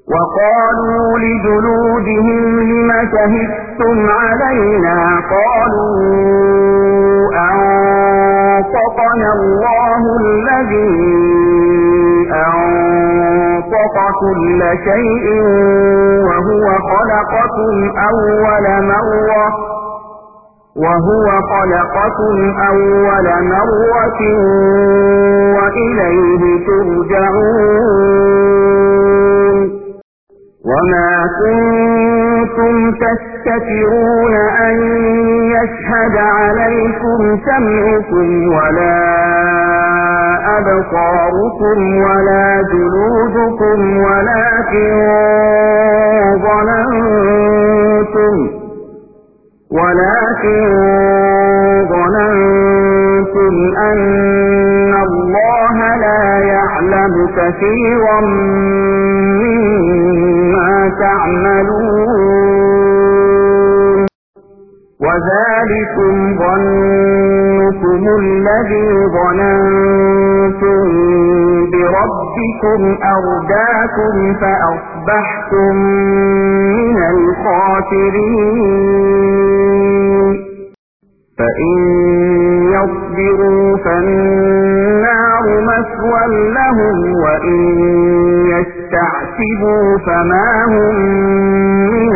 وقالوا لجلودهم لم شهدتم علينا قالوا أنطقنا الله الذي أنطق كل شيء وهو خلقكم أول مرة وإليه ترجعون وما كنتم تستترون أن يشهد عليكم سمعكم ولا أبصاركم ولا جلودكم ولكن ظننتم أن الله لا يعلم كثيرا مما تعملون وذلكم ظنكم الذي ظننتم بربكم أرداكم فأصبحتم من الخاسرين فإن يصبروا فالنار مثوى لهم وإن يستعتبوا فما هم من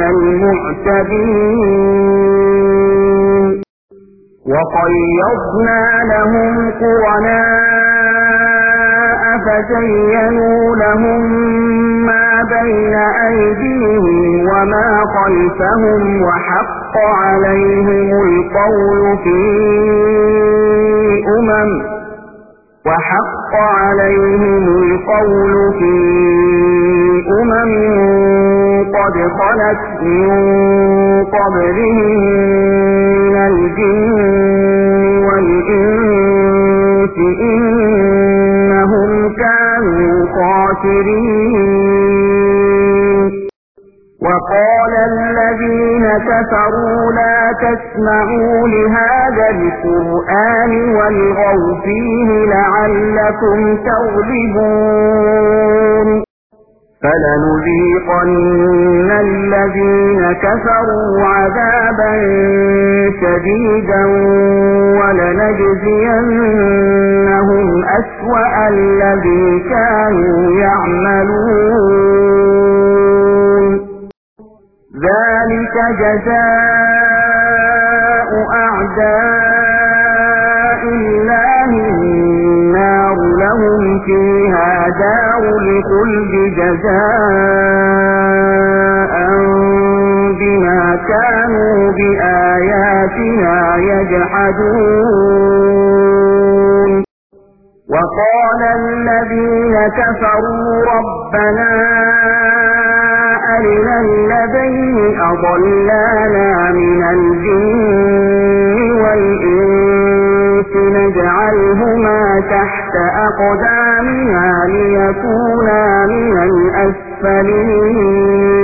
المعتبين وقيضنا لهم قرناء فزينوا لهم ما بين أيديهم وما خلفهم وحق عليهم القول في قد خلت من قبلهم من الجن والإنس إنهم كانوا خاسرين وقال الذين كفروا لا تسمعوا لهذا القرآن والغوا فيه لعلكم تغلبون فلنذيقن الذين كفروا عذابا شديدا ولنجزينهم أسوأ الذي كانوا يعملون ذلك جزاء أعداء الله النار لهم فيها دار الخلد جزاء بما كانوا بآياتنا يجحدون وقال الذين كفروا ربنا أرنا الذين أضلانا من الجن والإنس نجعلهما تحت أقدامنا ليكونا من الأسفلين